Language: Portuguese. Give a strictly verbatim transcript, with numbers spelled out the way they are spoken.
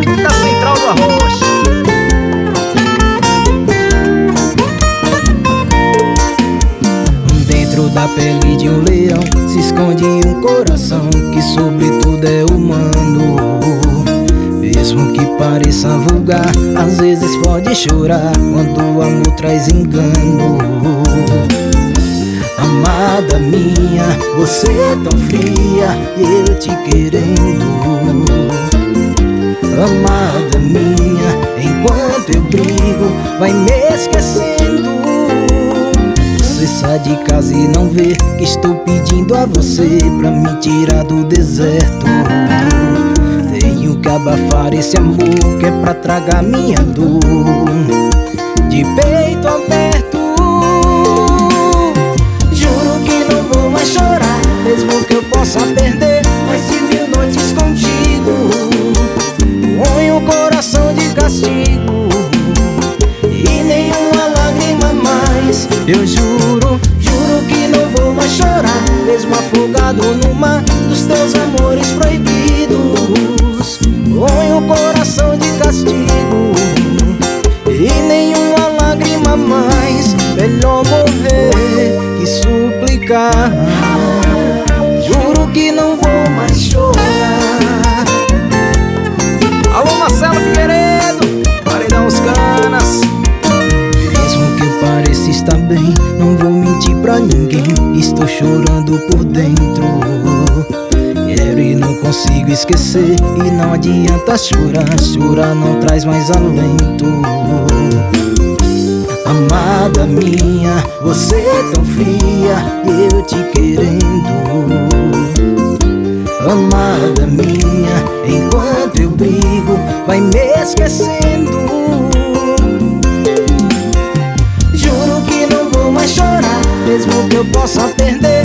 da Central do Arrocha. Dentro da pele de um leão se esconde um coração que sobretudo é humano. Mesmo que pareça vulgar, às vezes pode chorar quando o amor traz engano. Amada minha, você é tão fria, eu te querendo. Amada minha, enquanto eu brigo, vai me esquecendo. Você sai de casa e não vê que estou pedindo a você pra me tirar do deserto. Tenho que abafar esse amor que é pra tragar minha dor. De peito aberto, juro que não vou mais chorar, mesmo que eu possa perder mais de mil noites contigo. Põe o coração de castigo e nenhuma lágrima mais. Eu juro, juro que não vou mais chorar, mesmo afogado no mar dos teus amores proibidos. Põe o coração de castigo e nenhuma lágrima mais. Melhor morrer que suplicar. Juro que não vou mais chorar. Alô, Marcelo Figueiredo, Paredão Os Canas. Mesmo que eu pareça estar bem, não vou mentir pra ninguém, estou chorando por dentro. Quero e não consigo esquecer, e não adianta chorar, chorar não traz mais alento. Amada minha, você é tão fria, eu te querendo. Amada minha, enquanto eu brigo, vai me esquecendo. Juro que não vou mais chorar, mesmo que eu possa perder